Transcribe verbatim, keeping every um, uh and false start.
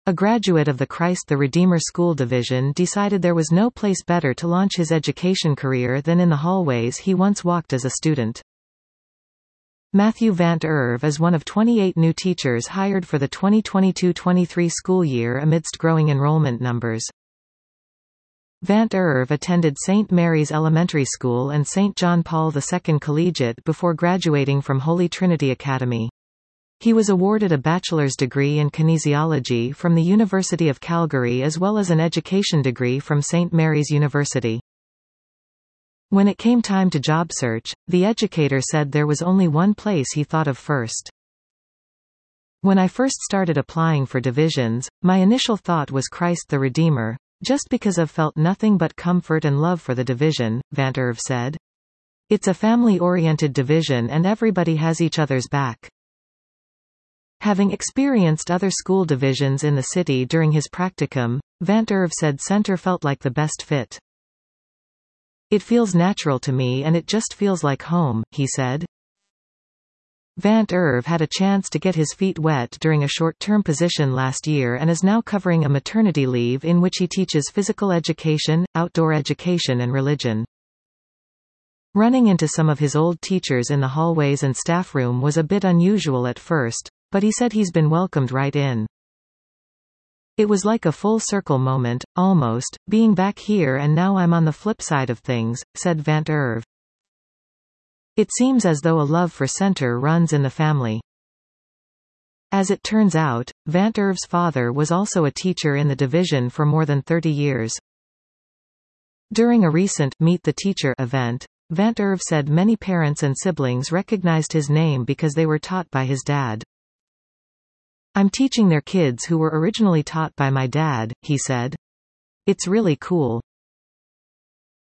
A graduate of the Christ the Redeemer School Division decided there was no place better to launch his education career than in the hallways he once walked as a student. Matthew Vant Irv is one of twenty-eight new teachers hired for the twenty twenty-two twenty-three school year amidst growing enrollment numbers. Vant Irv attended Saint Mary's Elementary School and Saint John Paul the Second Collegiate before graduating from Holy Trinity Academy. He was awarded a bachelor's degree in kinesiology from the University of Calgary as well as an education degree from Saint Mary's University. When it came time to job search, the educator said there was only one place he thought of first. When I first started applying for divisions, my initial thought was Christ the Redeemer, just because I've felt nothing but comfort and love for the division, Vant Irv said. It's a family-oriented division and everybody has each other's back. Having experienced other school divisions in the city during his practicum, Vant Irv said Center felt like the best fit. It feels natural to me and it just feels like home, he said. Vant Irv had a chance to get his feet wet during a short-term position last year and is now covering a maternity leave in which he teaches physical education, outdoor education and religion. Running into some of his old teachers in the hallways and staff room was a bit unusual at first, but he said he's been welcomed right in. It was like a full circle moment, almost, being back here and now I'm on the flip side of things, said Vant Irv. It seems as though a love for Center runs in the family. As it turns out, Vant Irv's father was also a teacher in the division for more than thirty years. During a recent Meet the Teacher event, Vant Irv said many parents and siblings recognized his name because they were taught by his dad. I'm teaching their kids who were originally taught by my dad, he said. It's really cool.